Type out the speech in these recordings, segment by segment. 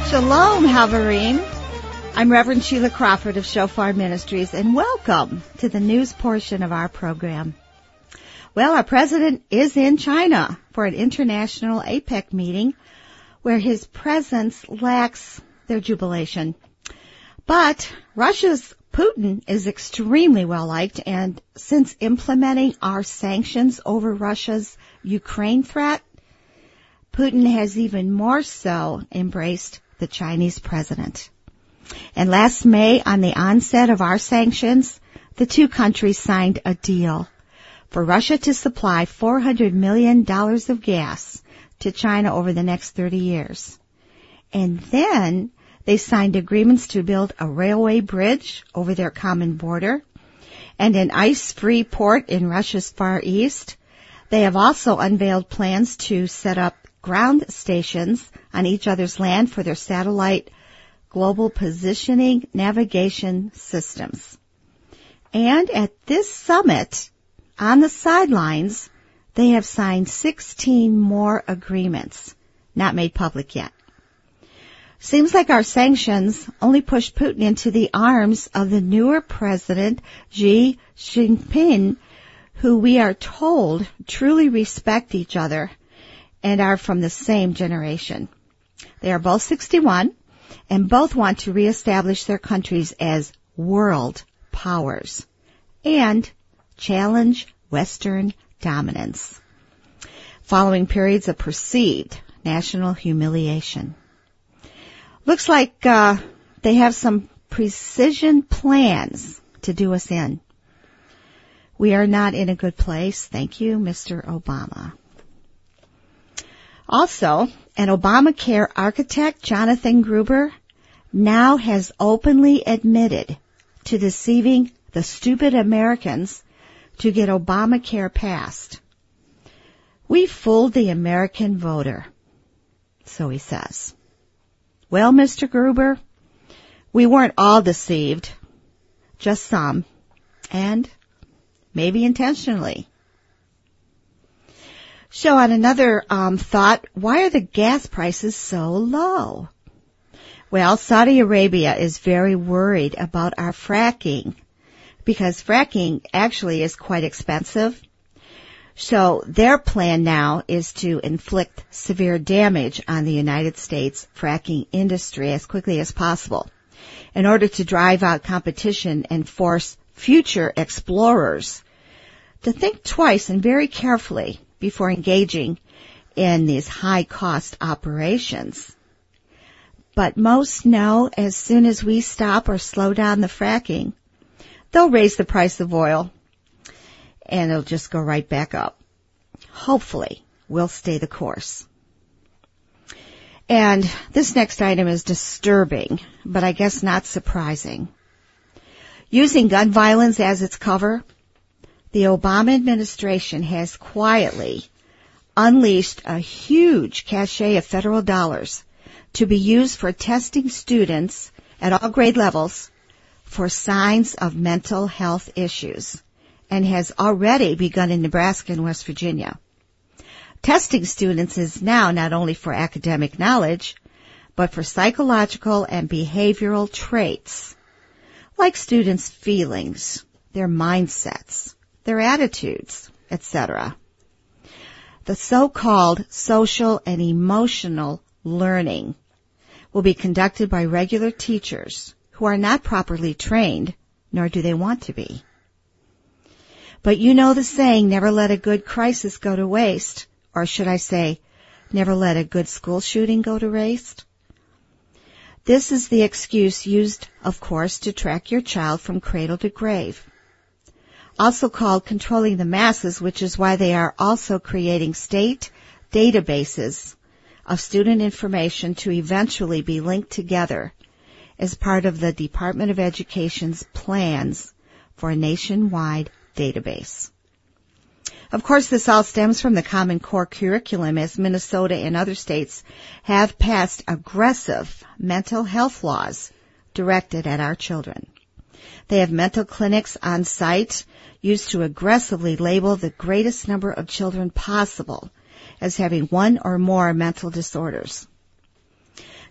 Shalom, Haverim. I'm Reverend Sheila Crawford of Shofar Ministries, and welcome to the news portion of our program. Well, our president is in China for an international APEC meeting where his presence lacks their jubilation. But Russia's Putin is extremely well liked, and since implementing our sanctions over Russia's Ukraine threat, Putin has even more so embraced the Chinese president. And last May, on the onset of our sanctions, the two countries signed a deal for Russia to supply $400 million of gas to China over the next 30 years. And then they signed agreements to build a railway bridge over their common border and an ice-free port in Russia's Far East. They have also unveiled plans to set up ground stations on each other's land for their satellite global positioning navigation systems. And at this summit, on the sidelines, they have signed 16 more agreements, not made public yet. Seems like our sanctions only push Putin into the arms of the newer president, Xi Jinping, who we are told truly respect each other and are from the same generation. They are both 61 and both want to reestablish their countries as world powers and challenge Western dominance following periods of perceived national humiliation. Looks like they have some precision plans to do us in. We are not in a good place. Thank you, Mr. Obama. Also, an Obamacare architect, Jonathan Gruber, now has openly admitted to deceiving the stupid Americans to get Obamacare passed. We fooled the American voter, so he says. Well, Mr. Gruber, we weren't all deceived, just some, and maybe intentionally. So on another thought, why are the gas prices so low? Well, Saudi Arabia is very worried about our fracking because fracking actually is quite expensive. So their plan now is to inflict severe damage on the United States fracking industry as quickly as possible in order to drive out competition and force future explorers to think twice and very carefully before engaging in these high-cost operations. But most know as soon as we stop or slow down the fracking, they'll raise the price of oil and it'll just go right back up. Hopefully, we'll stay the course. And this next item is disturbing, but I guess not surprising. Using gun violence as its cover, the Obama administration has quietly unleashed a huge cache of federal dollars to be used for testing students at all grade levels for signs of mental health issues, and has already begun in Nebraska and West Virginia. Testing students is now not only for academic knowledge, but for psychological and behavioral traits, like students' feelings, their mindsets, their attitudes, etc. The so-called social and emotional learning will be conducted by regular teachers who are not properly trained, nor do they want to be. But you know the saying, never let a good crisis go to waste, or should I say, never let a good school shooting go to waste. This is the excuse used, of course, to track your child from cradle to grave. Also called controlling the masses, which is why they are also creating state databases of student information to eventually be linked together as part of the Department of Education's plans for a nationwide database. Of course, this all stems from the Common Core curriculum, as Minnesota and other states have passed aggressive mental health laws directed at our children. They have mental clinics on site used to aggressively label the greatest number of children possible as having one or more mental disorders.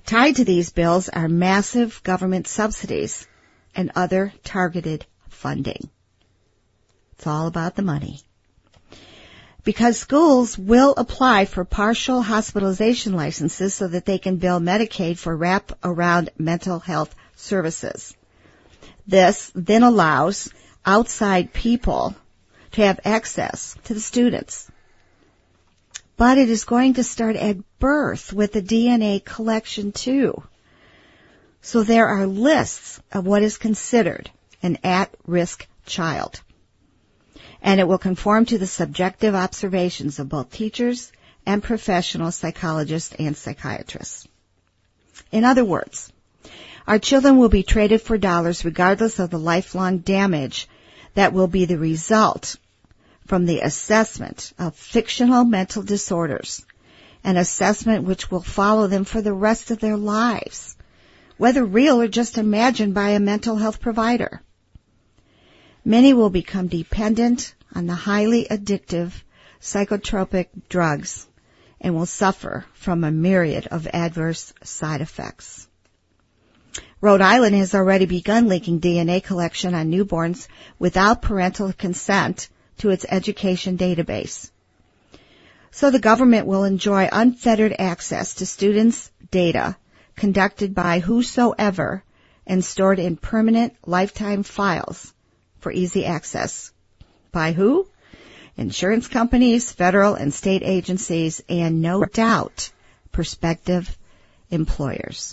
Tied to these bills are massive government subsidies and other targeted funding. It's all about the money. Because schools will apply for partial hospitalization licenses so that they can bill Medicaid for wrap-around mental health services. This then allows outside people to have access to the students. But it is going to start at birth with the DNA collection too. So there are lists of what is considered an at-risk child. And it will conform to the subjective observations of both teachers and professional psychologists and psychiatrists. In other words, our children will be traded for dollars regardless of the lifelong damage that will be the result from the assessment of fictional mental disorders, an assessment which will follow them for the rest of their lives, whether real or just imagined by a mental health provider. Many will become dependent on the highly addictive psychotropic drugs and will suffer from a myriad of adverse side effects. Rhode Island has already begun linking DNA collection on newborns without parental consent to its education database. So the government will enjoy unfettered access to students' data conducted by whosoever and stored in permanent lifetime files for easy access. By who? Insurance companies, federal and state agencies, and no doubt, prospective employers.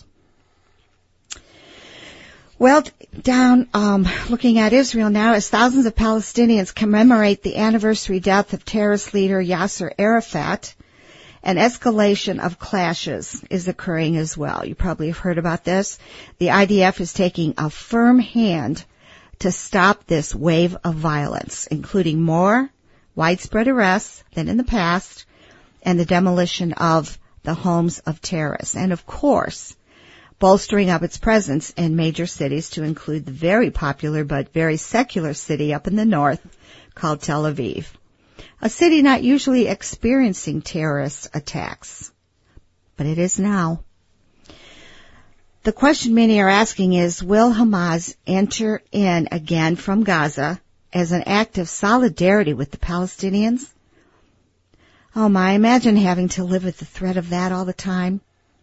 Well, looking at Israel now, as thousands of Palestinians commemorate the anniversary death of terrorist leader Yasser Arafat, an escalation of clashes is occurring as well. You probably have heard about this. The IDF is taking a firm hand to stop this wave of violence, including more widespread arrests than in the past and the demolition of the homes of terrorists. And of course, bolstering up its presence in major cities to include the very popular but very secular city up in the north called Tel Aviv, a city not usually experiencing terrorist attacks. But it is now. The question many are asking is, will Hamas enter in again from Gaza as an act of solidarity with the Palestinians? Oh my, imagine having to live with the threat of that all the time.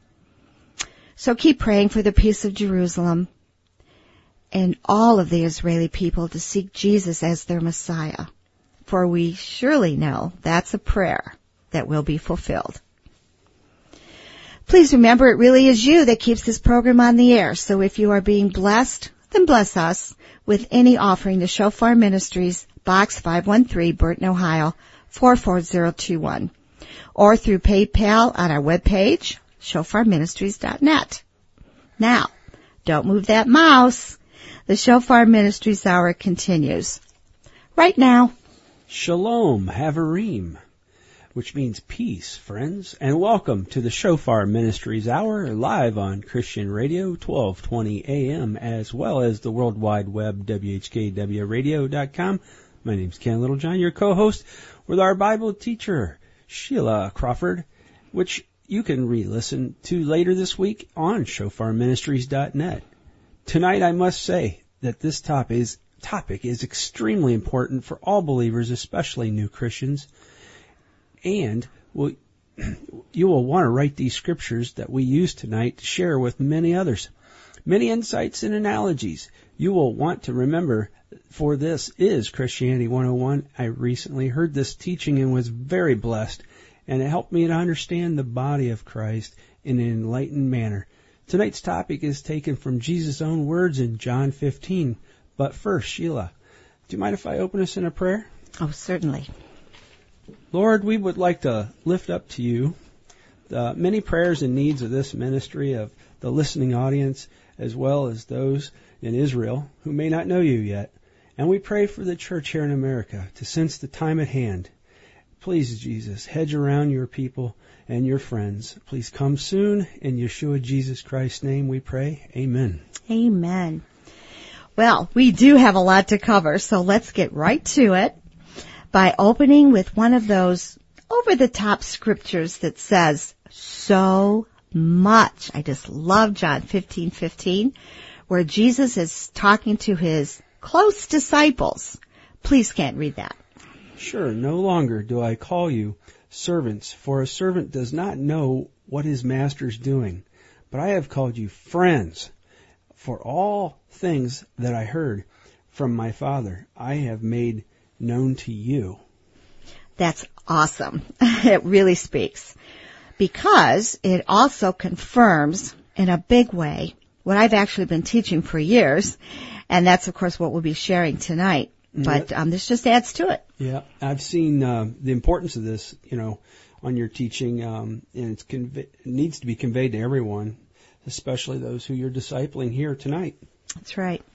So keep praying for the peace of Jerusalem and all of the Israeli people to seek Jesus as their Messiah. For we surely know that's a prayer that will be fulfilled. Please remember, it really is you that keeps this program on the air. So if you are being blessed, then bless us with any offering to Shofar Ministries, Box 513, Burton, Ohio, 44021, or through PayPal on our webpage, shofarministries.net. Now, don't move that mouse. The Shofar Ministries Hour continues right now. Shalom Havarim, which means peace, friends, and welcome to the Shofar Ministries Hour, live on Christian Radio, 1220 AM, as well as the World Wide Web, WHKWradio.com. My name's Ken Littlejohn, your co-host, with our Bible teacher, Sheila Crawford, which you can re-listen to later this week on shofarministries.net. Tonight, I must say that this topic is extremely important for all believers, especially new Christians. And you will want to write these scriptures that we use tonight to share with many others. Many insights and analogies you will want to remember, for this is Christianity 101. I recently heard this teaching and was very blessed, and it helped me to understand the body of Christ in an enlightened manner. Tonight's topic is taken from Jesus' own words in John 15. But first, Sheila, do you mind if I open us in a prayer? Oh, certainly. Lord, we would like to lift up to you the many prayers and needs of this ministry, of the listening audience, as well as those in Israel who may not know you yet. And we pray for the church here in America to sense the time at hand. Please, Jesus, hedge around your people and your friends. Please come soon. In Yeshua Jesus Christ's name we pray. Amen. Amen. Well, we do have a lot to cover, so let's get right to it by opening with one of those over-the-top scriptures that says, so much. I just love John 15:15, where Jesus is talking to his close disciples. Please can't read that. Sure, no longer do I call you servants, for a servant does not know what his master's doing, but I have called you friends. For all things that I heard from my Father, I have made known to you. That's awesome. It really speaks. Because it also confirms in a big way what I've actually been teaching for years, and that's, of course, what we'll be sharing tonight. But this just adds to it. Yeah, I've seen the importance of this, on your teaching, and it needs to be conveyed to everyone, especially those who you're discipling here tonight. That's right.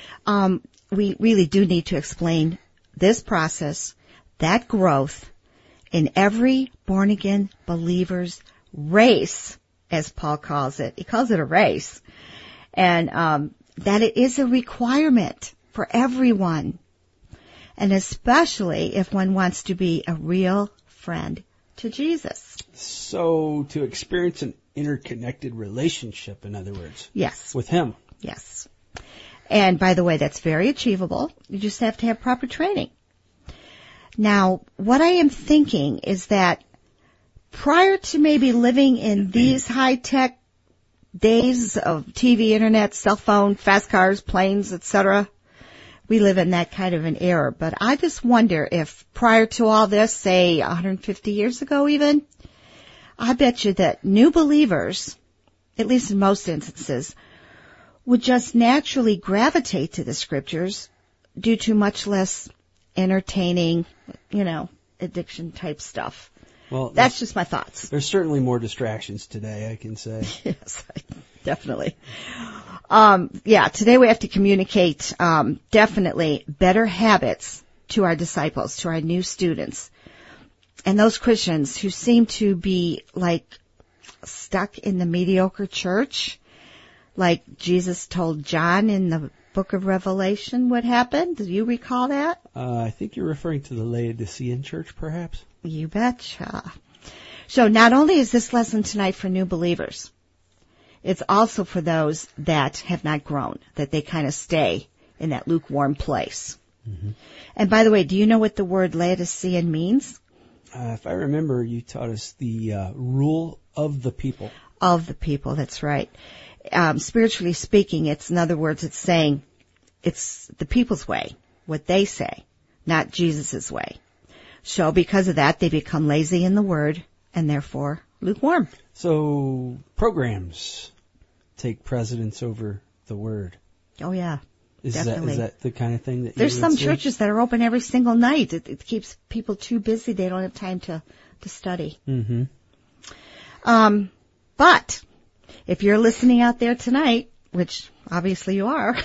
We really do need to explain this process, that growth, in every born-again believer's race, as Paul calls it. He calls it a race. And that it is a requirement for everyone. And especially if one wants to be a real friend to Jesus. So, to experience an interconnected relationship, in other words. Yes. With Him. Yes. And by the way, that's very achievable. You just have to have proper training. Now, what I am thinking is that prior to maybe living in these high-tech days of TV, internet, cell phone, fast cars, planes, etc., we live in that kind of an era. But I just wonder if prior to all this, say 150 years ago even, I bet you that new believers, at least in most instances, would just naturally gravitate to the scriptures due to much less entertaining, addiction type stuff. Well, that's just my thoughts. There's certainly more distractions today, I can say. Yes, definitely. Today we have to communicate definitely better habits to our disciples, to our new students. And those Christians who seem to be like stuck in the mediocre church, like Jesus told John in the book of Revelation what happened. Do you recall that? I think you're referring to the Laodicean church, perhaps. You betcha. So not only is this lesson tonight for new believers, it's also for those that have not grown, that they kind of stay in that lukewarm place. Mm-hmm. And by the way, do you know what the word Laodicean means? If I remember, you taught us the rule of the people. Of the people, that's right. Spiritually speaking, in other words, it's saying it's the people's way, what they say, not Jesus' way. So because of that, they become lazy in the word and therefore lukewarm. So programs take precedence over the word. Oh, yeah. Definitely. Is that the kind of thing that There's some churches that are open every single night. It keeps people too busy. They don't have time to study. Mm-hmm. But if you're listening out there tonight, which obviously you are,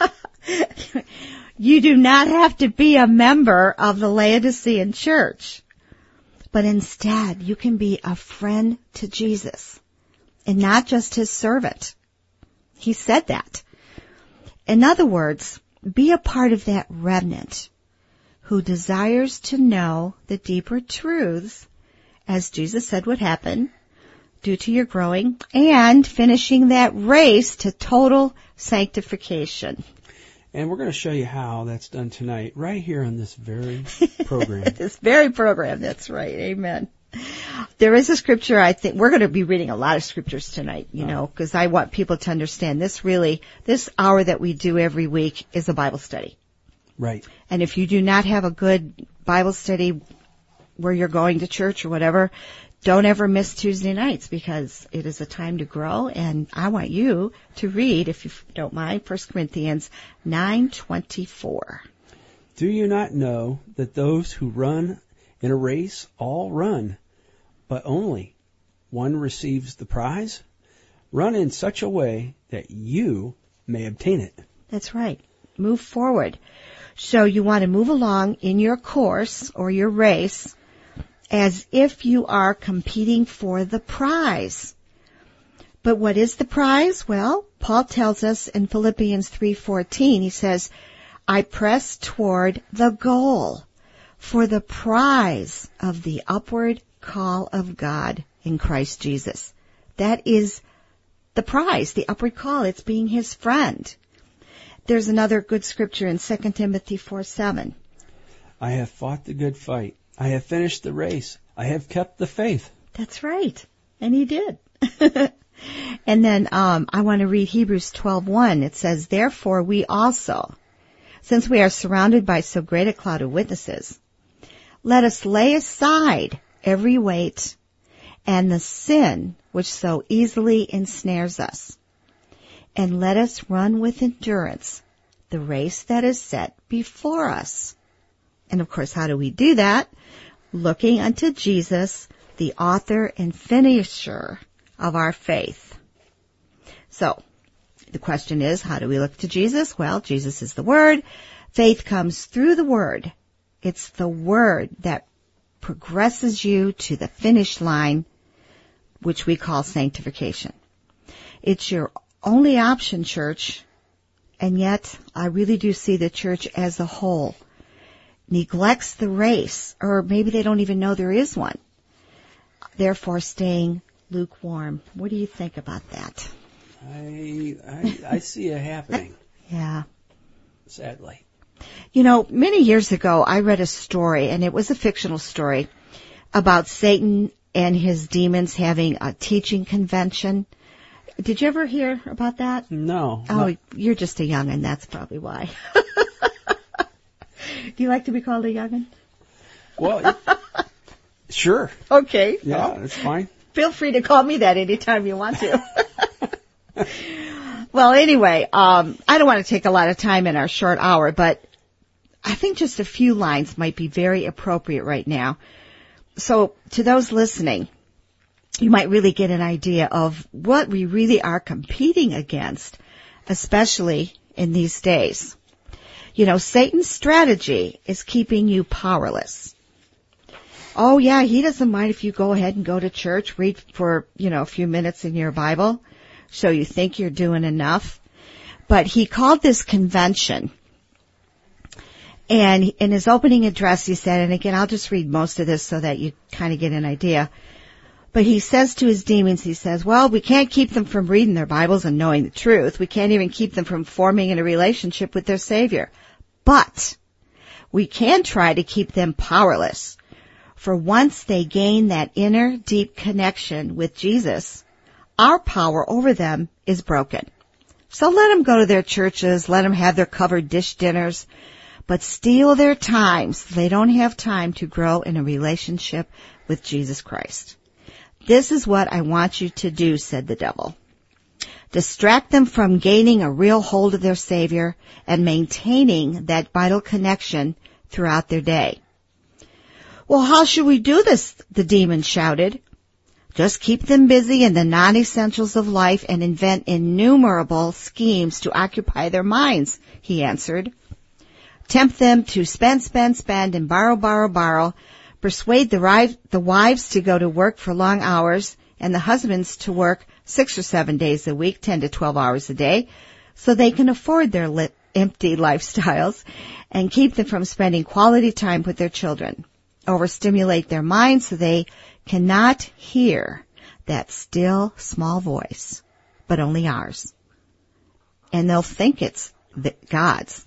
you do not have to be a member of the Laodicean church. But instead, you can be a friend to Jesus and not just his servant. He said that. In other words, be a part of that remnant who desires to know the deeper truths, as Jesus said would happen, due to your growing and finishing that race to total sanctification. And we're going to show you how that's done tonight, right here on this very program. This very program, that's right. Amen. There is a scripture, I think, we're going to be reading a lot of scriptures tonight, because I want people to understand this hour that we do every week is a Bible study. Right. And if you do not have a good Bible study where you're going to church or whatever, don't ever miss Tuesday nights because it is a time to grow, and I want you to read, if you don't mind, 1 Corinthians 9:24. Do you not know that those who run in a race all run, but only one receives the prize? Run in such a way that you may obtain it. That's right. Move forward. So you want to move along in your course or your race as if you are competing for the prize. But what is the prize? Well, Paul tells us in Philippians 3:14, he says, I press toward the goal for the prize of the upward call of God in Christ Jesus. That is the prize, the upward call. It's being his friend. There's another good scripture in 2 Timothy 4:7. I have fought the good fight. I have finished the race. I have kept the faith. That's right. And he did. And then I want to read Hebrews 12:1. It says, therefore we also, since we are surrounded by so great a cloud of witnesses, let us lay aside every weight and the sin which so easily ensnares us, and let us run with endurance the race that is set before us. And of course, how do we do that? Looking unto Jesus, the author and finisher of our faith. So, the question is, how do we look to Jesus? Well, Jesus is the Word. Faith comes through the Word. It's the Word that progresses you to the finish line, which we call sanctification. It's your only option, church, and yet I really do see the church as a whole neglects the race, or maybe they don't even know there is one, therefore staying lukewarm. What do you think about that? I see it happening. Yeah. Sadly. You know, many years ago I read a story, and it was a fictional story, about Satan and his demons having a teaching convention. Did you ever hear about that? No. Oh, you're just a young'un, that's probably why. Do you like to be called a young'un? Well, sure. Okay. Yeah, well, that's fine. Feel free to call me that anytime you want to. Well, anyway, I don't want to take a lot of time in our short hour, but I think just a few lines might be very appropriate right now. So to those listening, you might really get an idea of what we really are competing against, especially in these days. You know, Satan's strategy is keeping you powerless. Oh yeah, he doesn't mind if you go ahead and go to church, read for, a few minutes in your Bible, so you think you're doing enough. But he called this convention. And in his opening address he said, and again I'll just read most of this so that you kind of get an idea. But he says to his demons, he says, well, we can't keep them from reading their Bibles and knowing the truth. We can't even keep them from forming in a relationship with their Savior. But we can try to keep them powerless. For once they gain that inner deep connection with Jesus, our power over them is broken. So let them go to their churches, let them have their covered dish dinners, but steal their time so they don't have time to grow in a relationship with Jesus Christ. This is what I want you to do, said the devil. Distract them from gaining a real hold of their Savior and maintaining that vital connection throughout their day. Well, how should we do this? The demon shouted. Just keep them busy in the non-essentials of life and invent innumerable schemes to occupy their minds, he answered. Tempt them to spend and borrow, persuade the wives to go to work for long hours and the husbands to work 6 or 7 days a week, 10 to 12 hours a day, so they can afford their empty lifestyles, and keep them from spending quality time with their children. Overstimulate their minds so they cannot hear that still small voice, but only ours. And they'll think it's God's.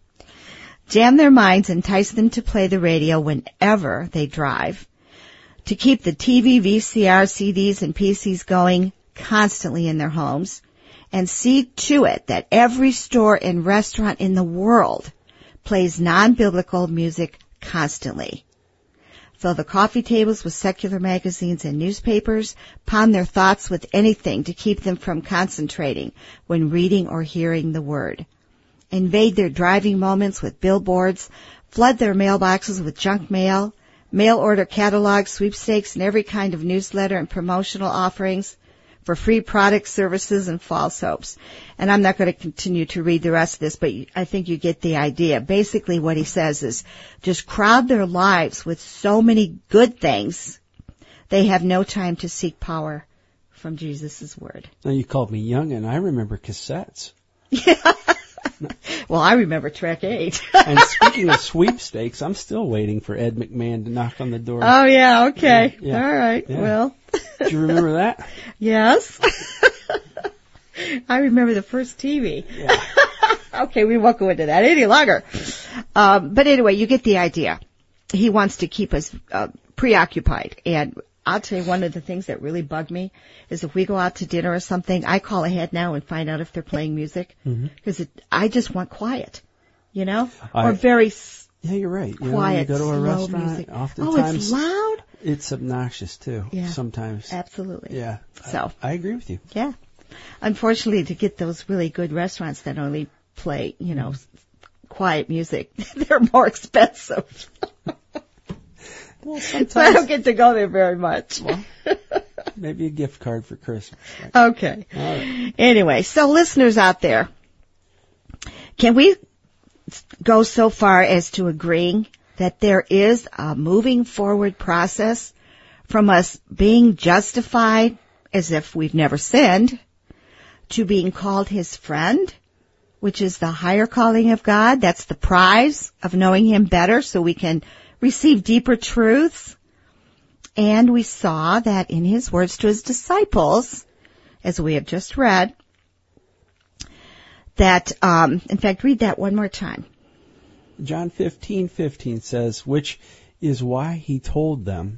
Jam their minds, entice them to play the radio whenever they drive, to keep the TV, VCR, CDs, and PCs going constantly in their homes, and see to it that every store and restaurant in the world plays non-biblical music constantly. Fill the coffee tables with secular magazines and newspapers, pound their thoughts with anything to keep them from concentrating when reading or hearing the Word. Invade their driving moments with billboards, flood their mailboxes with junk mail, mail order catalogs, sweepstakes, and every kind of newsletter and promotional offerings for free products, services, and false hopes. And I'm not going to continue to read the rest of this, but I think you get the idea. Basically what he says is just crowd their lives with so many good things, they have no time to seek power from Jesus' Word. Now you called me young, and I remember cassettes. Yeah. Well, I remember Track 8. And speaking of sweepstakes, I'm still waiting for Ed McMahon to knock on the door. Oh, yeah, okay. Yeah. All right, yeah. well. Do you remember that? Yes. I remember the first TV. Yeah. Okay, we won't go into that any longer. But anyway, you get the idea. He wants to keep us preoccupied. And I'll tell you, one of the things that really bug me is if we go out to dinner or something, I call ahead now and find out if they're playing music. Because I just want quiet, or very yeah, you're right. quiet, you go to a slow restaurant, music. oftentimes it's loud? it's obnoxious too, Yeah. sometimes. Absolutely. Yeah. So. I agree with you. Yeah. Unfortunately, to get those really good restaurants that only play, quiet music, they're more expensive. Well, So I don't sometimes get to go there very much. maybe a gift card for Christmas. Right? Okay. All right. Anyway, so listeners out there, can we go so far as to agreeing that there is a moving forward process from us being justified as if we've never sinned to being called his friend, which is the higher calling of God? That's the prize of knowing him better so we can receive deeper truths. And we saw that in his words to his disciples, as we have just read, that, in fact, read that one more time. John 15:15 says, which is why he told them.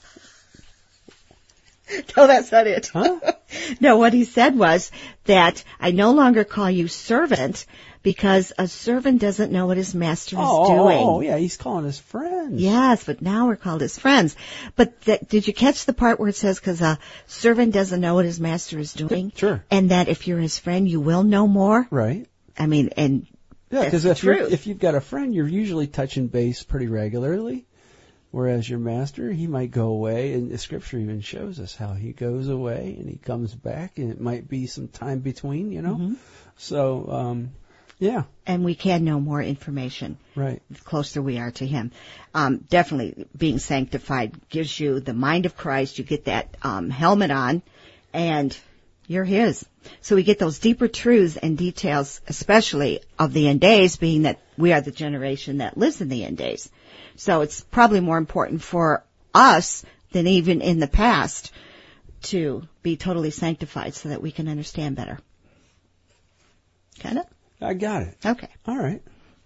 No, that's not it. Huh? No, what he said was that I no longer call you servant because a servant doesn't know what his master is doing. Oh, yeah, he's calling us friends. Yes, but now we're called his friends. But did you catch the part where it says because a servant doesn't know what his master is doing? Sure. And that if you're his friend, you will know more? Right. I mean, and Yeah, because that's the truth. if you've got a friend, you're usually touching base pretty regularly. Whereas your master, he might go away, and the scripture even shows us how he goes away and he comes back, and it might be some time between, Mm-hmm. So, yeah. And we can know more information. Right. The closer we are to him. Definitely being sanctified gives you the mind of Christ. You get that helmet on, and you're his. So we get those deeper truths and details, especially of the end days, being that we are the generation that lives in the end days. So it's probably more important for us than even in the past to be totally sanctified so that we can understand better. Kind of? I got it. Okay. All right.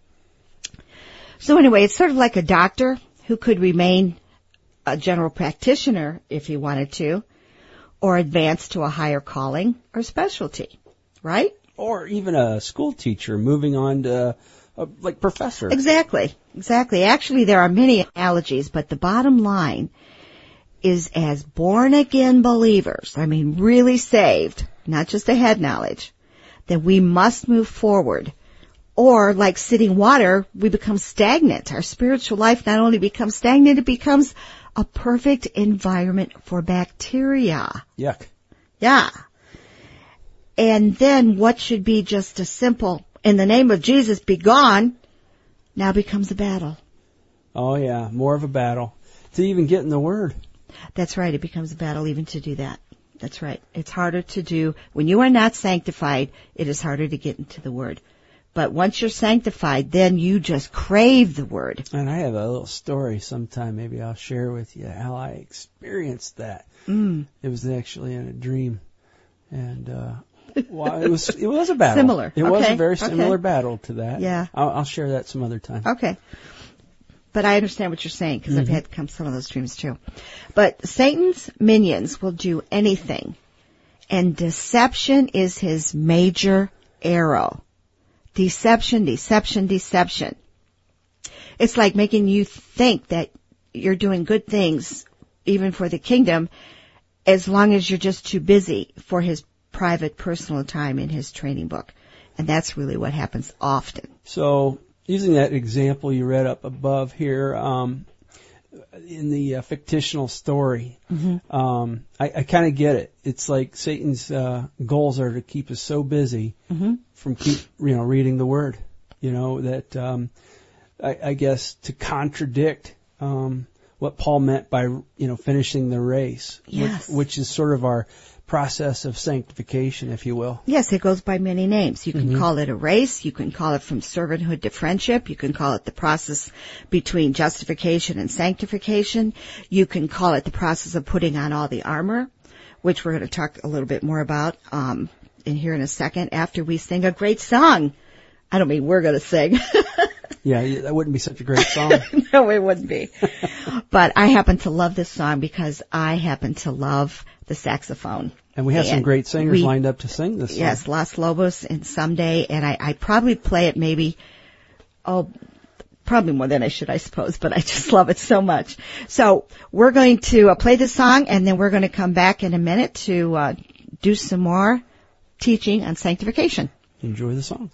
So anyway, it's sort of like a doctor who could remain a general practitioner if he wanted to, or advance to a higher calling or specialty, right? Or even a school teacher moving on to, like, professor. Exactly. Actually, there are many analogies, but the bottom line is as born-again believers, I mean really saved, not just a head knowledge, that we must move forward. Or, like sitting water, we become stagnant. Our spiritual life not only becomes stagnant, it becomes a perfect environment for bacteria. Yuck. Yeah. And then what should be just a simple, in the name of Jesus, be gone, now becomes a battle. Oh, yeah. More of a battle to even get in the Word. That's right. It becomes a battle even to do that. That's right. It's harder to do. When you are not sanctified, it is harder to get into the Word. But once you're sanctified, then you just crave the Word. And I have a little story sometime maybe I'll share with you how I experienced that. It was actually in a dream. And well, it was a battle. Similar. It was a very similar battle to that. Yeah. I'll share that some other time. Okay. But I understand what you're saying because I've had some of those dreams too. But Satan's minions will do anything. And deception is his major arrow. Deception. It's like making you think that you're doing good things even for the kingdom as long as you're just too busy for his private personal time in his training book. And that's really what happens often. So, using that example you read up above here, in the fictional story, I kind of get it. It's like Satan's goals are to keep us so busy from reading the Word. That I guess to contradict what Paul meant by finishing the race, yes. which is sort of our process of sanctification, if you will. Yes, it goes by many names. You can call it a race. You can call it from servanthood to friendship. You can call it the process between justification and sanctification. You can call it the process of putting on all the armor. which we're going to talk a little bit more about in here in a second after we sing a great song. I don't mean we're going to sing. Yeah, that wouldn't be such a great song. No, it wouldn't be. But I happen to love this song because I happen to love the saxophone. And we have some great singers lined up to sing this song. Yes, Los Lobos and Someday, and I probably play it probably more than I should, I suppose, but I just love it so much. So we're going to play this song, and then we're going to come back in a minute to do some more teaching on sanctification. Enjoy the song.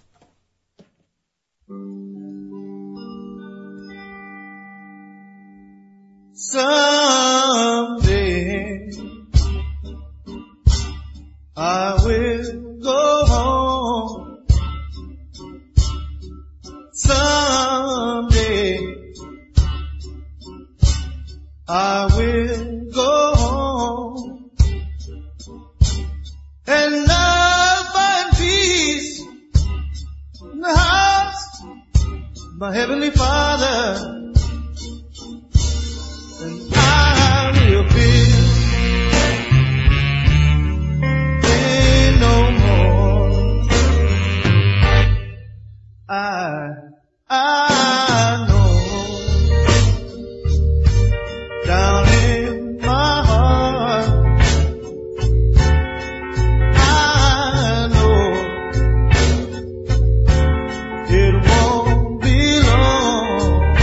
Someday I will go home. Someday I will go home, and I'll find peace in the house of my Heavenly Father. And I will feel pain no more. I know down in my heart, I know it won't be long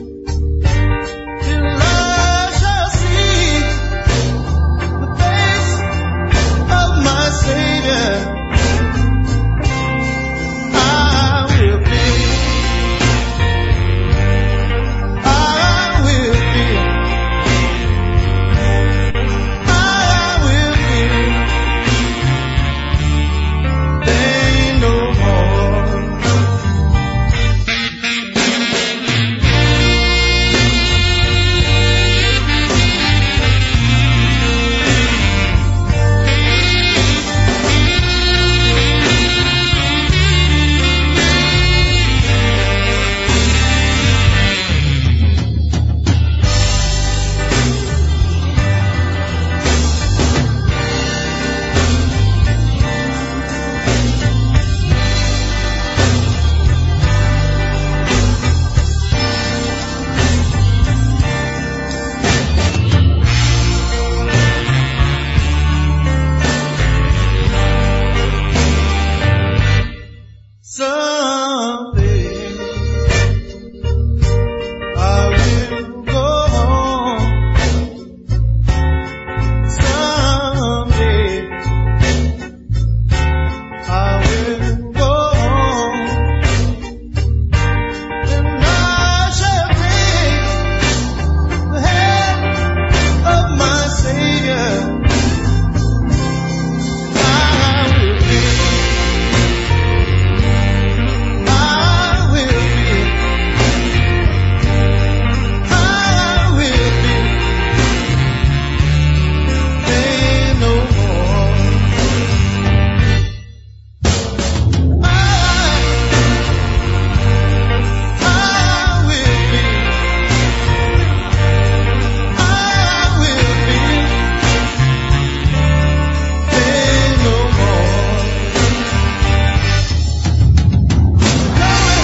till I shall see the face of my Savior. I will feel pain no more. Someday I will go home. Someday I will go home, and I shall take the hand of my Savior. I will feel pain no more. I will be pain no more. Going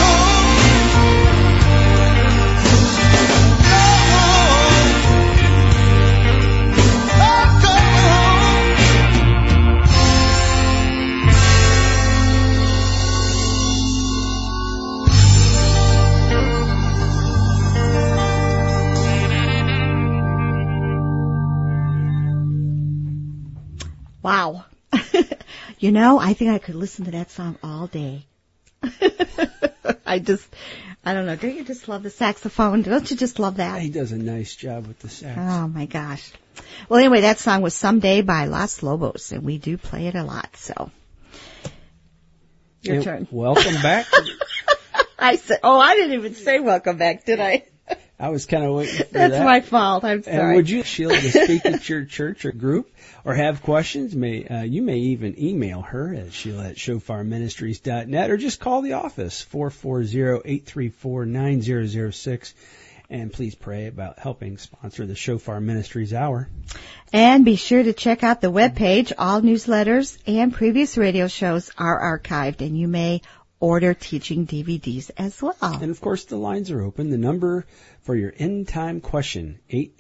Wow. I think I could listen to that song all day. I don't know. Don't you just love the saxophone? Don't you just love that? He does a nice job with the sax. Oh my gosh. Well, anyway, that song was Someday by Los Lobos, and we do play it a lot, so. Your turn. Welcome back. I didn't even say welcome back, did I? I was kind of waiting for That's that. my fault. I'm sorry. And would you, Sheila, to speak at your church or group or have questions? You may even email her at Sheila@shofarministries.net or just call the office, 440-834-9006. And please pray about helping sponsor the Shofar Ministries Hour. And be sure to check out the webpage. All newsletters and previous radio shows are archived, and you may order teaching DVDs as well. And of course, the lines are open. The number for your end time question,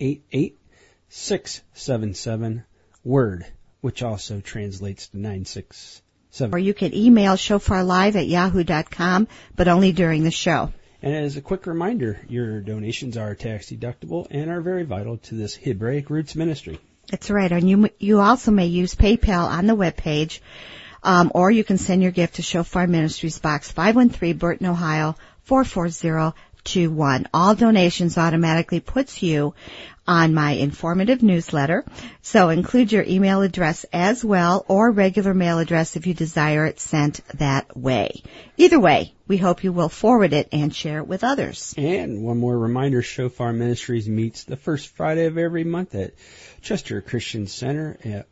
888-677-WORD, which also translates to 967. Or you can email shofarlive@yahoo.com, but only during the show. And as a quick reminder, your donations are tax deductible and are very vital to this Hebraic Roots ministry. That's right. And you also may use PayPal on the webpage, or you can send your gift to Shofar Ministries, Box 513, Burton, Ohio, 44021. All donations automatically puts you on my informative newsletter. So include your email address as well, or regular mail address if you desire it sent that way. Either way, we hope you will forward it and share it with others. And one more reminder, Shofar Ministries meets the first Friday of every month at Chester Christian Center at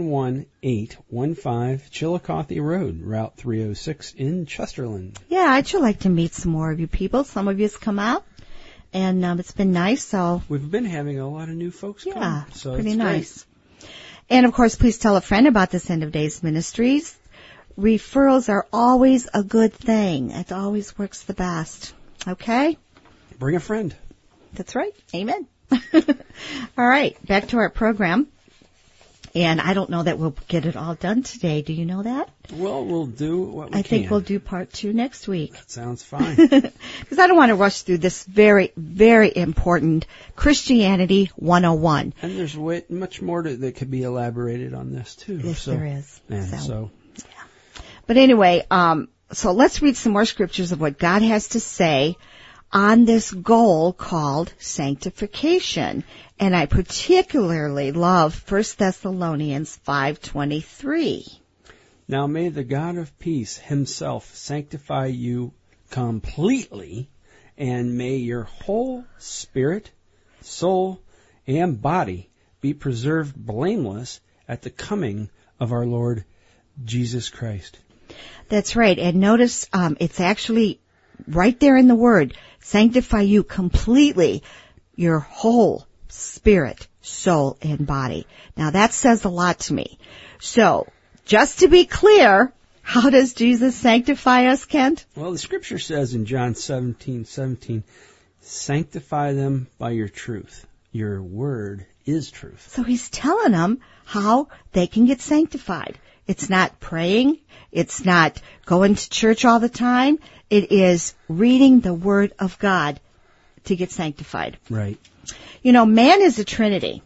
11815 Chillicothe Road, Route 306 in Chesterland. Yeah, I'd sure like to meet some more of you people. Some of you's come out, and it's been nice. So We've been having a lot of new folks come. yeah, So pretty it's nice. And of course, please tell a friend about this End of Days Ministries. Referrals are always a good thing. It always works the best. Okay? Great. Bring a friend. That's right. Amen. All right, back to our program. And I don't know that we'll get it all done today. Do you know that? Well, we'll do what we I can. think we'll do part 2 next week. That sounds fine. Because I don't want to rush through this very, very important Christianity 101. And there's much more that could be elaborated on this, too. Yes, there is. Yeah, so. But anyway, so let's read some more scriptures of what God has to say on this goal called sanctification. And I particularly love 1 Thessalonians 5:23. Now may the God of peace himself sanctify you completely, and may your whole spirit, soul, and body be preserved blameless at the coming of our Lord Jesus Christ. That's right. And notice it's actually right there in the word, sanctify you completely, your whole spirit, soul, and body. Now that says a lot to me. So, just to be clear, how does Jesus sanctify us, Kent? Well, the scripture says in John 17:17, sanctify them by your truth. Your word is truth. So he's telling them how they can get sanctified. It's not praying. It's not going to church all the time. It is reading the Word of God to get sanctified. Right. You know, man is a trinity.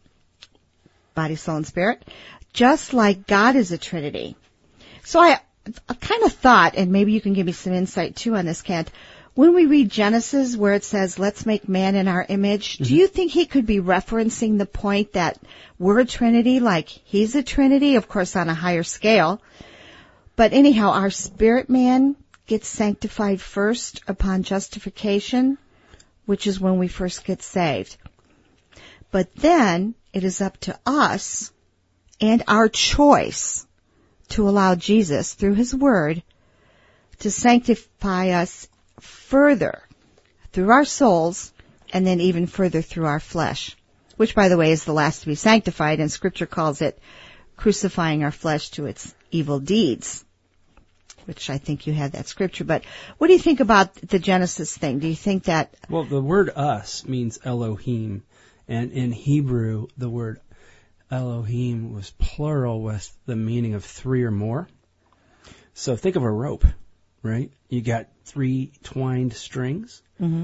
Body, soul, and spirit. Just like God is a trinity. So I kind of thought, and maybe you can give me some insight too on this, Kent, when we read Genesis where it says, let's make man in our image, do you think he could be referencing the point that we're a trinity, like he's a trinity, of course on a higher scale? But anyhow, our spirit man gets sanctified first upon justification, which is when we first get saved. But then it is up to us and our choice to allow Jesus, through his word, to sanctify us further through our souls and then even further through our flesh, which, by the way, is the last to be sanctified, and Scripture calls it crucifying our flesh to its evil deeds, which I think you had that Scripture. But what do you think about the Genesis thing? Do you think that... Well, the word us means Elohim, and in Hebrew, the word Elohim was plural with the meaning of 3 or more. So think of a rope, right? You got 3 twined strings. Mm-hmm.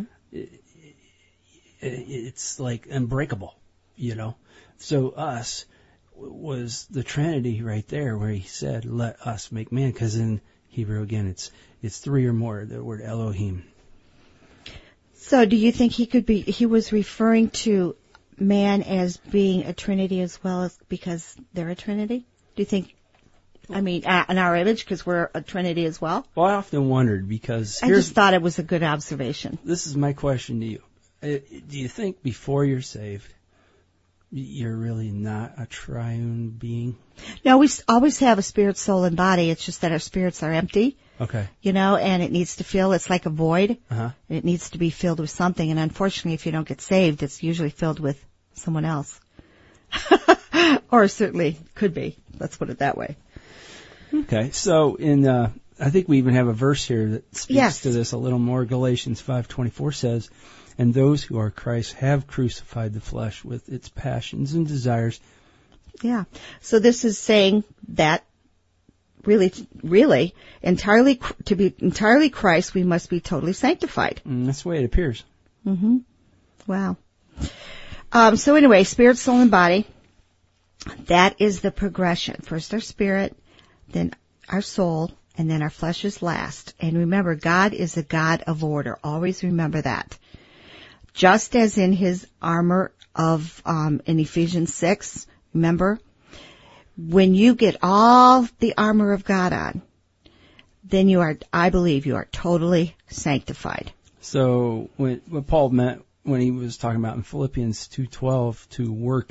It's like unbreakable, you know. So us was the Trinity right there, where he said, "Let us make man," because in Hebrew again, it's 3 or more. The word Elohim. So, do you think he was referring to man as being a Trinity as well as because they're a Trinity? Do you think? I mean, in our image, because we're a Trinity as well? Well, I often wondered, because I just thought it was a good observation. This is my question to you. Do you think before you're saved, you're really not a triune being? No, we always have a spirit, soul, and body. It's just that our spirits are empty. Okay. And it needs to fill, it's like a void. Uh-huh. It needs to be filled with something. And unfortunately, if you don't get saved, it's usually filled with someone else. Or certainly could be. Let's put it that way. Okay. So I think we even have a verse here that speaks Yes. to this a little more. Galatians 5:24 says, "And those who are Christ have crucified the flesh with its passions and desires." Yeah. So this is saying that really, to be entirely Christ, we must be totally sanctified. And that's the way it appears. Mm-hmm. Wow. So anyway, spirit, soul, and body, that is the progression. First our spirit, then our soul, and then our flesh is last. And remember, God is a God of order. Always remember that. Just as in his armor of, in Ephesians 6, remember, when you get all the armor of God on, then I believe you are totally sanctified. So what Paul meant when he was talking about in Philippians 2:12 to work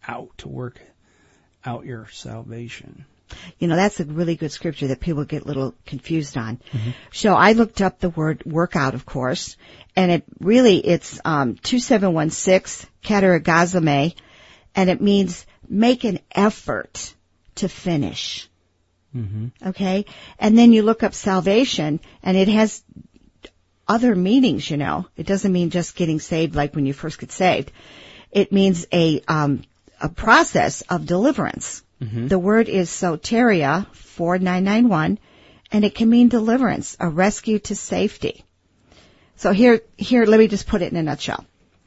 out your salvation. That's a really good scripture that people get a little confused on. Mm-hmm. So I looked up the word workout, of course, and it's 2716 kateragazame, and it means make an effort to finish. Mm-hmm. Okay? And then you look up salvation, and it has other meanings, It doesn't mean just getting saved like when you first get saved. It means a process of deliverance. Mm-hmm. The word is soteria 4991, and it can mean deliverance, a rescue to safety. So here, let me just put it in a nutshell.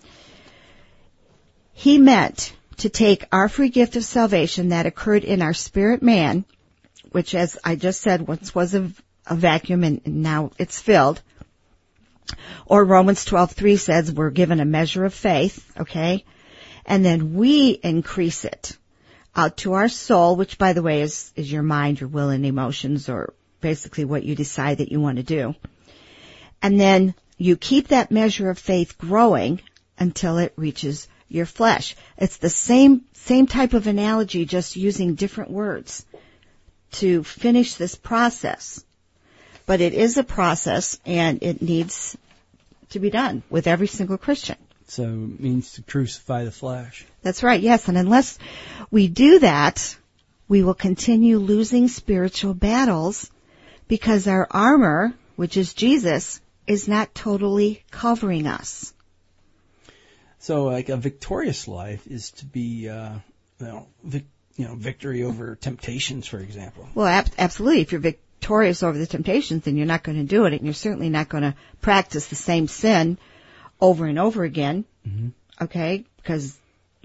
He meant to take our free gift of salvation that occurred in our spirit man, which, as I just said, once was a vacuum and now it's filled. Or Romans 12:3 says we're given a measure of faith, okay? And then we increase it out to our soul, which, by the way, is your mind, your will, and emotions, or basically what you decide that you want to do. And then you keep that measure of faith growing until it reaches your flesh. It's the same type of analogy, just using different words to finish this process. But it is a process, and it needs to be done with every single Christian. So it means to crucify the flesh. That's right, yes. And unless we do that, we will continue losing spiritual battles because our armor, which is Jesus, is not totally covering us. So like a victorious life is to be, victory over temptations, for example. Well, absolutely. If you're victorious over the temptations, then you're not going to do it, and you're certainly not going to practice the same sin over and over again. Mm-hmm. Okay? Because,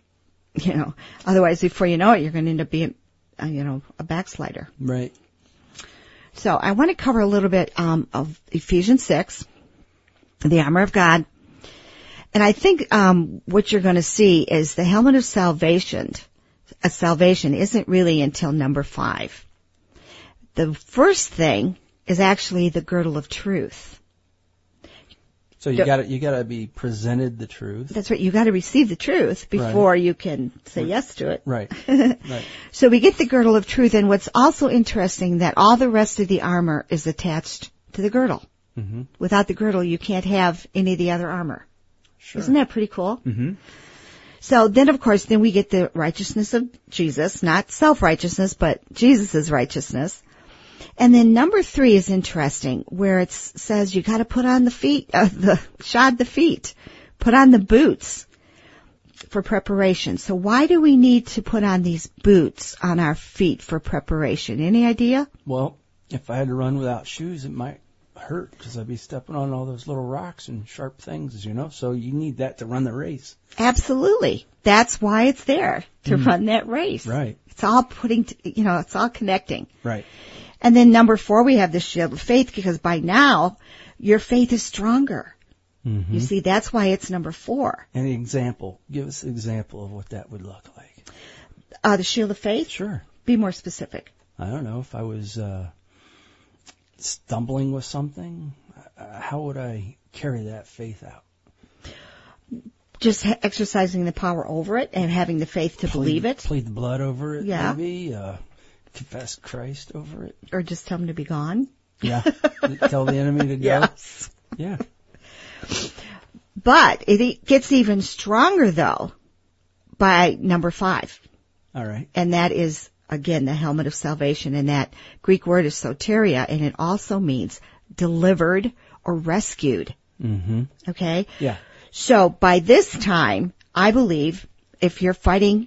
otherwise, before you know it, you're going to end up being, a backslider. Right. So I want to cover a little bit of Ephesians 6, the armor of God. And I think what you're going to see is the helmet of salvation isn't really until number 5. The first thing is actually the girdle of truth. So you gotta be presented the truth. That's right. You got to receive the truth before you can say yes to it. Right. Right. So we get the girdle of truth, and what's also interesting that all the rest of the armor is attached to the girdle. Mm-hmm. Without the girdle, you can't have any of the other armor. Sure. Isn't that pretty cool? Mm-hmm. So then, of course, we get the righteousness of Jesus, not self-righteousness, but Jesus' righteousness. And then number 3 is interesting, where it says you got to put on shod the feet, put on the boots for preparation. So why do we need to put on these boots on our feet for preparation? Any idea? Well, if I had to run without shoes, it might hurt because I'd be stepping on all those little rocks and sharp things, So you need that to run the race. Absolutely. That's why it's there, to run that race. Right. It's all it's all connecting. Right. And then number 4, we have the shield of faith, because by now your faith is stronger. Mm-hmm. You see, that's why it's number 4. Any example? Give us an example of what that would look like. The shield of faith? Sure. Be more specific. I don't know. If I was stumbling with something, how would I carry that faith out? Just exercising the power over it and having the faith to believe it. Plead the blood over it, Yeah. maybe. Confess Christ over it. Or just tell them to be gone. Yeah. Tell the enemy to go. Yes. Yeah. But it gets even stronger, though, by number 5. All right. And that is, again, the helmet of salvation. And that Greek word is soteria, and it also means delivered or rescued. Mm-hmm. Okay? Yeah. So by this time, I believe if you're fighting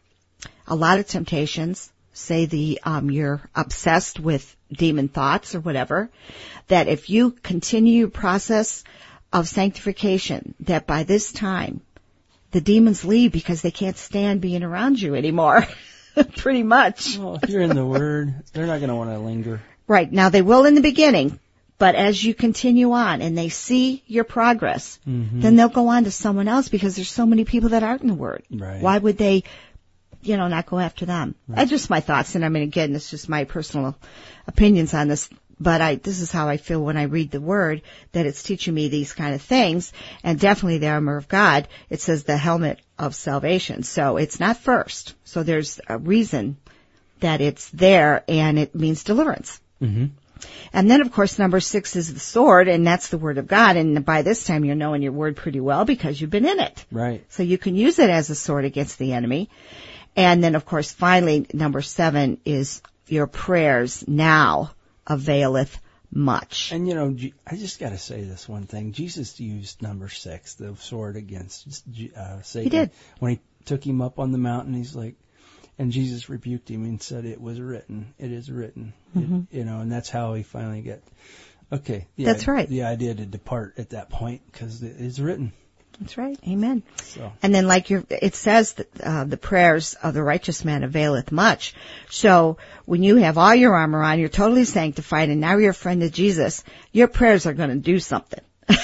a lot of temptations, say you're obsessed with demon thoughts or whatever, that if you continue your process of sanctification, that by this time the demons leave because they can't stand being around you anymore. Pretty much. Well, if you're in the Word, they're not going to want to linger. Right. Now they will in the beginning, but as you continue on and they see your progress, then they'll go on to someone else because there's so many people that aren't in the Word. Right. Why would they, not go after them? Right. That's just my thoughts. And I mean, again, it's just my personal opinions on this. But this is how I feel when I read the Word, that it's teaching me these kind of things. And definitely the armor of God, it says the helmet of salvation. So it's not first. So there's a reason that it's there, and it means deliverance. Mm-hmm. And then, of course, number 6 is the sword, and that's the Word of God. And by this time, you're knowing your Word pretty well because you've been in it. Right. So you can use it as a sword against the enemy. And then, of course, finally, number 7 is your prayers now availeth much. And, I just got to say this one thing. Jesus used number 6, the sword against Satan. He did. When he took him up on the mountain, he's like, and Jesus rebuked him and said, it was written. It is written. Mm-hmm. And that's how he finally okay. That's right. The idea to depart at that point because it is written. That's right. Amen. So. And then it says that the prayers of the righteous man availeth much. So when you have all your armor on, you're totally sanctified, and now you're a friend of Jesus, your prayers are going to do something.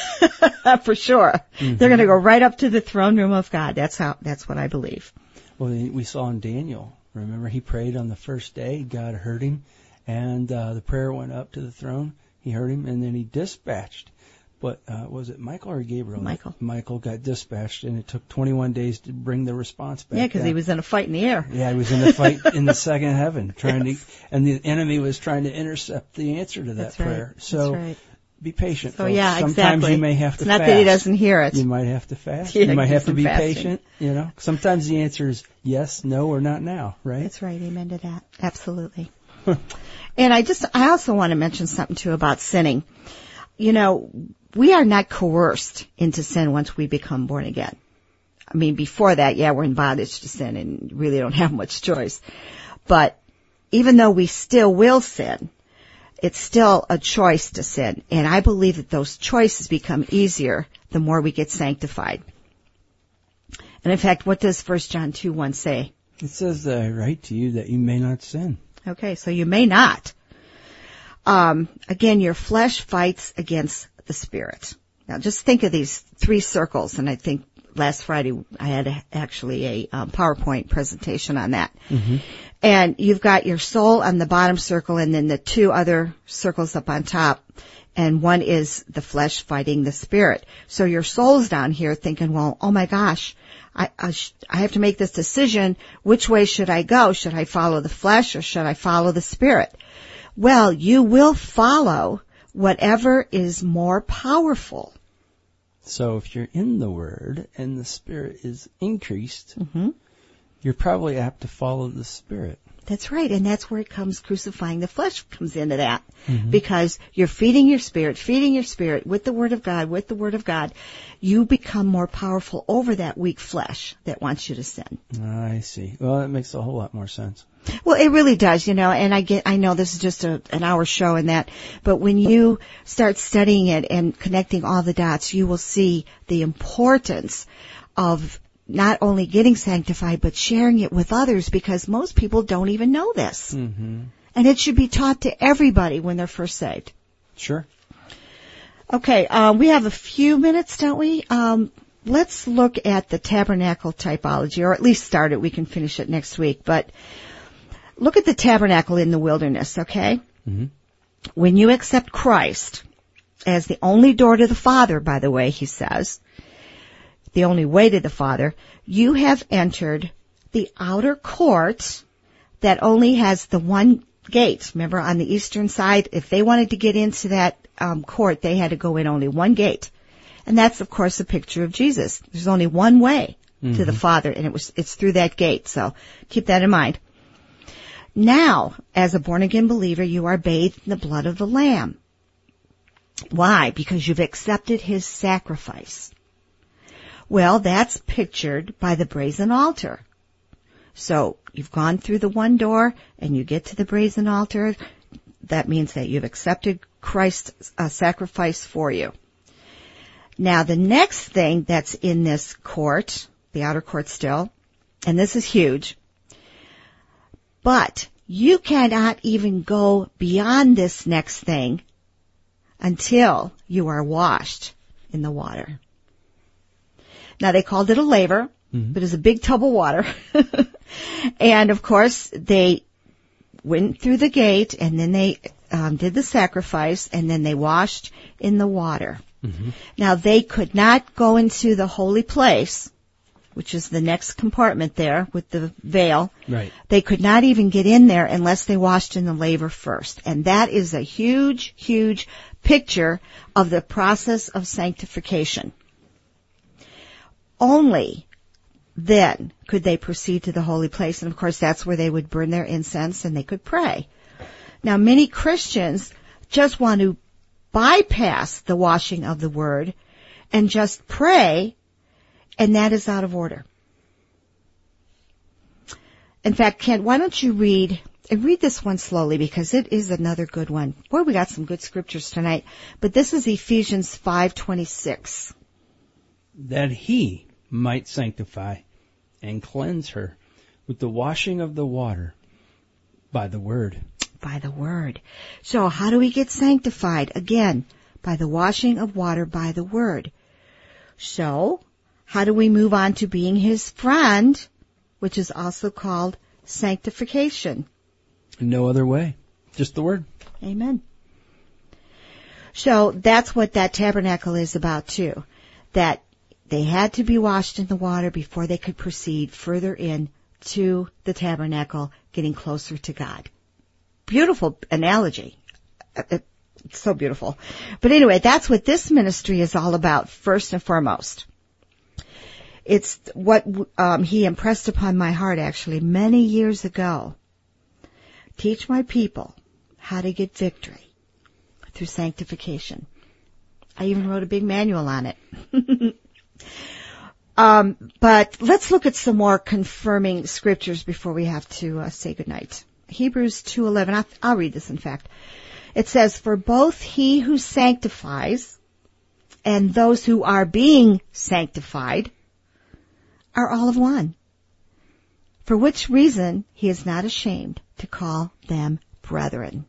For sure. Mm-hmm. They're going to go right up to the throne room of God. That's what I believe. Well, we saw in Daniel, remember, he prayed on the first day, God heard him, and the prayer went up to the throne. He heard him, and then he dispatched. But was it Michael or Gabriel? Michael. Michael got dispatched, and it took 21 days to bring the response back. Yeah, because he was in a fight in the air. Yeah, he was in a fight in the second heaven, and the enemy was trying to intercept the answer to that prayer. Right. So that's right. Be patient. So folks. yeah, Sometimes exactly. you may have to it's not fast. that he doesn't hear it. You might have to fast. Yeah, you might have to be fasting. patient. Sometimes the answer is yes, no, or not now. Right? That's right. Amen to that. Absolutely. And I also want to mention something too about sinning. We are not coerced into sin once we become born again. I mean, before that, yeah, we're in bondage to sin and really don't have much choice. But even though we still will sin, it's still a choice to sin. And I believe that those choices become easier the more we get sanctified. And in fact, what does 1 John 2:1 say? It says, I write to you that you may not sin. Okay, so you may not. Again, your flesh fights against the Spirit. Now just think of these 3 circles, and I think last Friday I had actually a PowerPoint presentation on that. Mm-hmm. And you've got your soul on the bottom circle and then the 2 other circles up on top. And one is the flesh fighting the Spirit. So your soul's down here thinking, well, oh my gosh, I have to make this decision. Which way should I go? Should I follow the flesh or should I follow the Spirit? Well, you will follow whatever is more powerful. So if you're in the Word and the Spirit is increased, Mm-hmm. you're probably apt to follow the Spirit. That's right. And that's where it comes, crucifying the flesh comes into that. Mm-hmm. Because you're feeding your spirit with the Word of God, you become more powerful over that weak flesh that wants you to sin. I see. Well, that makes a whole lot more sense. Well, it really does, and I know this is just an hour show and that, but when you start studying it and connecting all the dots, you will see the importance of not only getting sanctified, but sharing it with others, because most people don't even know this. Mm-hmm. And it should be taught to everybody when they're first saved. Sure. Okay, we have a few minutes, don't we? Let's look at the tabernacle typology, or at least start it. We can finish it next week. But look at the tabernacle in the wilderness, okay? Mm-hmm. When you accept Christ as the only door to the Father, by the way, he says, the only way to the Father, you have entered the outer court that only has the one gate. Remember, on the eastern side, if they wanted to get into that court, they had to go in only one gate. And that's, of course, a picture of Jesus. There's only one way to the Father, and it's through that gate. So keep that in mind. Now, as a born-again believer, you are bathed in the blood of the Lamb. Why? Because you've accepted His sacrifice. Well, that's pictured by the brazen altar. So you've gone through the one door, and you get to the brazen altar. That means that you've accepted Christ's sacrifice for you. Now, the next thing that's in this court, the outer court still, and this is huge, but you cannot even go beyond this next thing until you are washed in the water. Now, they called it a laver, but it's a big tub of water. And, of course, they went through the gate, and then they did the sacrifice, and then they washed in the water. Now, they could not go into the holy place, which is the next compartment there with the veil. Right. They could not even get in there unless they washed in the laver first. And that is a huge, huge picture of the process of sanctification. Only then could they proceed to the holy place. And, of course, that's where they would burn their incense and they could pray. Now, many Christians just want to bypass the washing of the Word and just pray, and that is out of order. In fact, Kent, why don't you read this one slowly, because it is another good one. Boy, we got some good scriptures tonight. But this is Ephesians 5:26. That He might sanctify and cleanse her with the washing of the water by the Word. By the Word. So how do we get sanctified? Again, by the washing of water by the Word. So, how do we move on to being His friend, which is also called sanctification? No other way. Just the Word. Amen. So that's what that tabernacle is about too. That they had to be washed in the water before they could proceed further in to the tabernacle, getting closer to God. Beautiful analogy. It's so beautiful. But anyway, that's what this ministry is all about, first and foremost. It's what He impressed upon my heart, actually, many years ago. Teach my people how to get victory through sanctification. I even wrote a big manual on it. But let's look at some more confirming scriptures before we have to say goodnight. Hebrews 2:11. I'll read this, in fact. It says, "For both He who sanctifies and those who are being sanctified are all of one. For which reason He is not ashamed to call them brethren."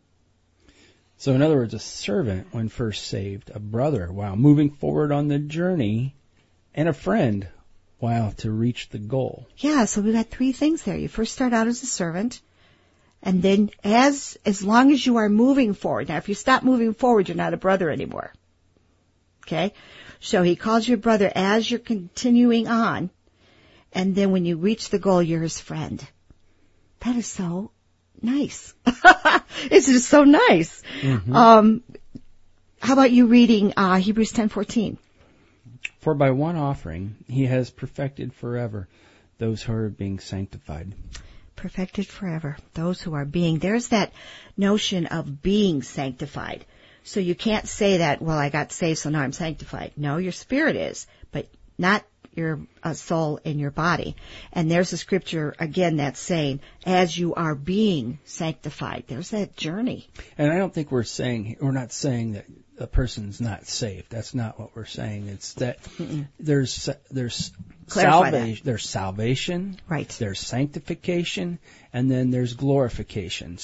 So in other words, a servant when first saved, a brother while moving forward on the journey, and a friend while to reach the goal. Yeah, so we got three things there. You first start out as a servant, and then as long as you are moving forward. Now, if you stop moving forward, you're not a brother anymore. Okay? So He calls you a brother as you're continuing on, and then when you reach the goal, you're His friend. That is so nice. It's just so nice. How about you reading Hebrews 10:14? For by one offering He has perfected forever those who are being sanctified. Perfected forever. Those who are being. There's that notion of being sanctified. So you can't say that, well, I got saved, so now I'm sanctified. No, your spirit is, but not your soul and your body. And there's a scripture, again, that's saying, as you are being sanctified. There's that journey. And I don't think we're not saying that a person's not saved. That's not what we're saying. It's that there's salvation, there's salvation, right? There's sanctification, and then there's glorification.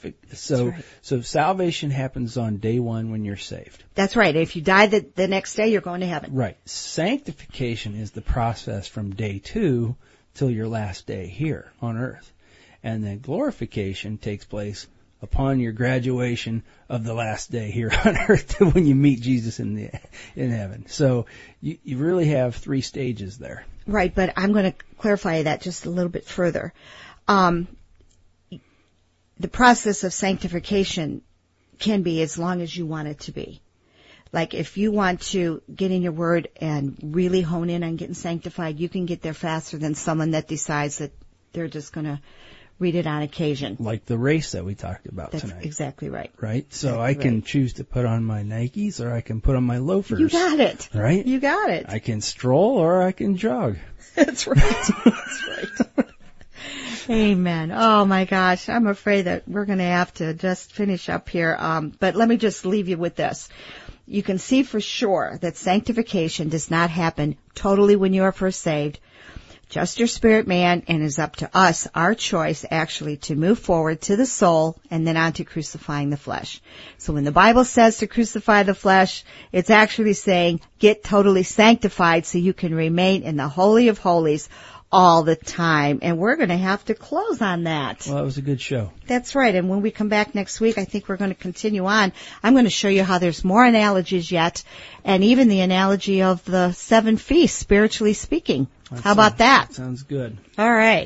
So salvation happens on day one when you're saved. That's right. If you die the next day, you're going to heaven. Right. Sanctification is the process from day 2 till your last day here on earth. And then glorification takes place upon your graduation of the last day here on earth to when you meet Jesus in heaven. So you really have 3 stages there. Right, but I'm going to clarify that just a little bit further. the process of sanctification can be as long as you want it to be. Like if you want to get in your word and really hone in on getting sanctified, you can get there faster than someone that decides that they're just going to read it on occasion. Like the race that we talked about That's tonight. exactly right. Right? So Exactly I can right. choose to put on my Nikes or I can put on my loafers. You got it. Right? You got it. I can stroll or I can jog. That's right. That's right. Amen. Oh my gosh. I'm afraid that we're going to have to just finish up here. But let me just leave you with this. You can see for sure that sanctification does not happen totally when you are first saved. Just your spirit man, and it's up to us, our choice actually, to move forward to the soul and then on to crucifying the flesh. So when the Bible says to crucify the flesh, it's actually saying get totally sanctified so you can remain in the Holy of Holies all the time. And we're going to have to close on that. Well, that was a good show. That's right. And when we come back next week, I think we're going to continue on. I'm going to show you how there's more analogies yet, and even the analogy of the 7 feasts, spiritually speaking. How about that? Sounds good. All right.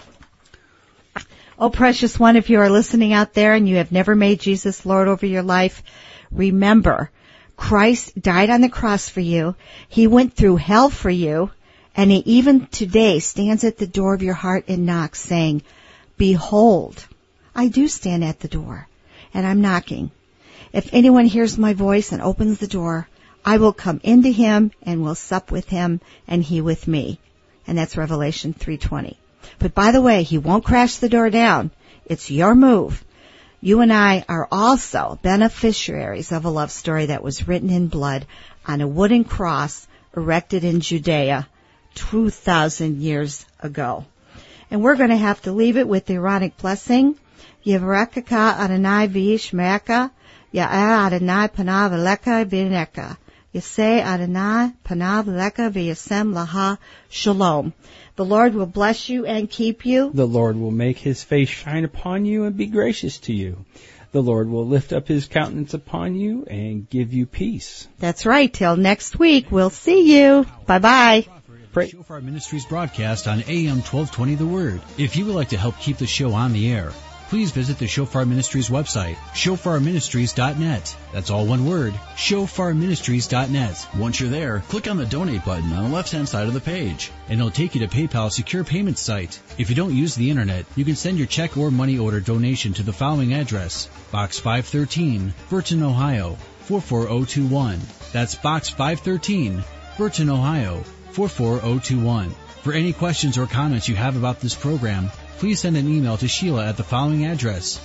Oh, precious one, if you are listening out there and you have never made Jesus Lord over your life, remember, Christ died on the cross for you. He went through hell for you. And he even today stands at the door of your heart and knocks, saying, behold, I do stand at the door, and I'm knocking. If anyone hears my voice and opens the door, I will come into him and will sup with him and he with me. And that's Revelation 3:20. But by the way, he won't crash the door down. It's your move. You and I are also beneficiaries of a love story that was written in blood on a wooden cross erected in Judea 2,000 years ago. And we're going to have to leave it with the Aaronic blessing. Yivrakaka Adonai v'yishmeaka, Ya'ah Adonai panav eleka v'neka. Yaseh Adonai panav eleka v'yasem laha shalom. The Lord will bless you and keep you. The Lord will make his face shine upon you and be gracious to you. The Lord will lift up his countenance upon you and give you peace. That's right. Till next week. We'll see you. Bye-bye. Shofar Ministries broadcast on AM 1220 The Word. If you would like to help keep the show on the air, please visit the Shofar Ministries website, shofarministries.net. That's all one word, shofarministries.net. Once you're there, click on the donate button on the left-hand side of the page. And it'll take you to PayPal's secure payment site. If you don't use the internet, you can send your check or money order donation to the following address: Box 513, Burton, Ohio 44021. That's Box 513, Burton, Ohio 44021. For any questions or comments you have about this program, please send an email to Sheila at the following address: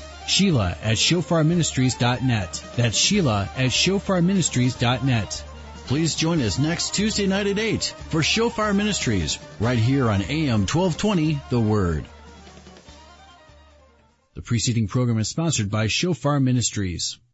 Sheila@shofarministries.net. That's Sheila@shofarministries.net. Please join us next Tuesday night at 8 for Shofar Ministries, right here on AM 1220 The Word. The preceding program is sponsored by Shofar Ministries.